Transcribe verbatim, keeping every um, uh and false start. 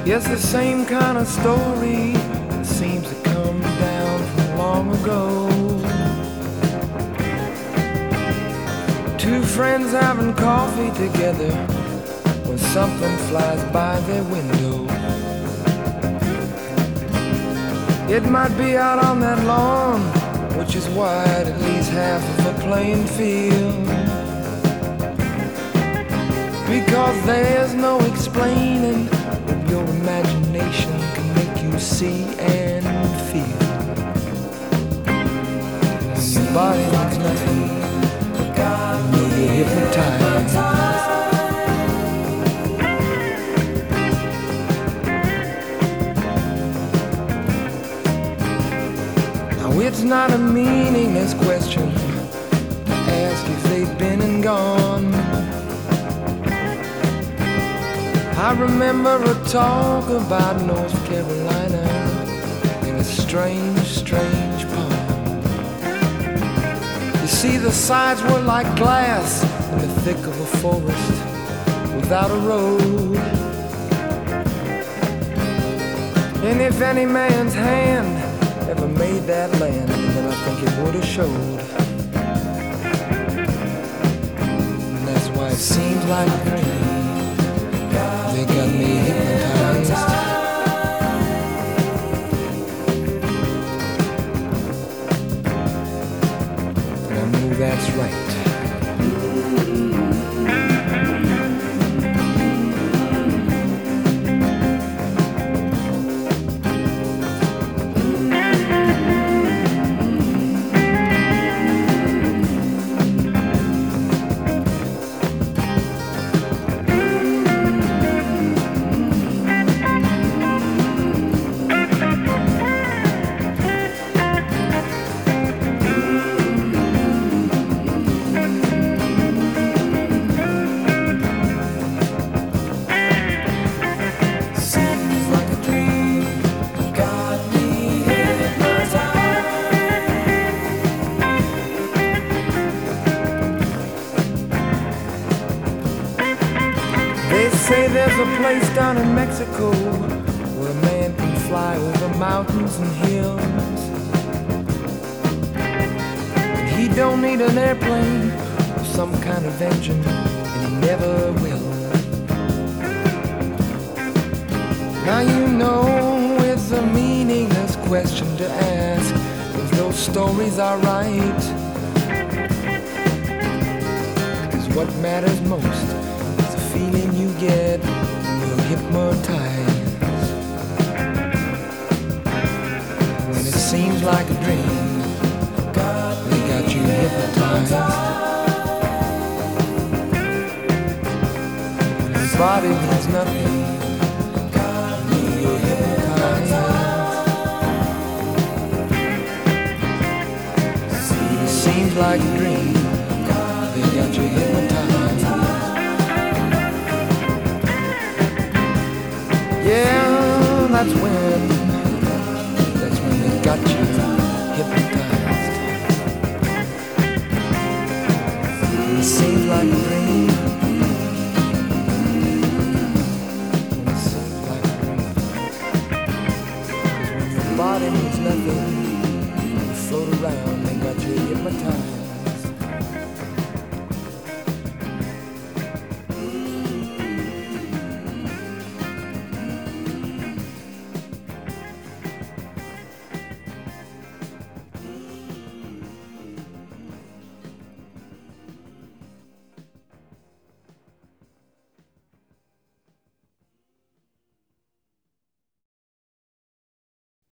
Yes, the same kind of story seems to come down from long ago. Two friends having coffee together when something flies by their window. It might be out on that lawn, which is wide, at least half of a playing field. Because there's no explaining what your imagination can make you see and feel. Your body means nothing, you know you're hypnotized. Now it's not a meaningless question to ask if they've been and gone. I remember a talk about North Carolina in a strange, strange poem. You see, the sides were like glass in the thick of a forest without a road. And if any man's hand ever made that land, then I think it would have showed. And that's why it seems like a dream. They got me hypnotized. And I know that's right. They say there's a place down in Mexico where a man can fly over mountains and hills. And he don't need an airplane or some kind of engine, and he never will. Now you know it's a meaningless question to ask if those stories are right. Because what matters most is the feeling you get when you're hypnotized. When it seems like a dream, they got you hypnotized. When your body means nothing, you're hypnotized. It seems like a dream, they got you hypnotized. Yeah, that's when, that's when they got you hypnotized. It seems like a dream.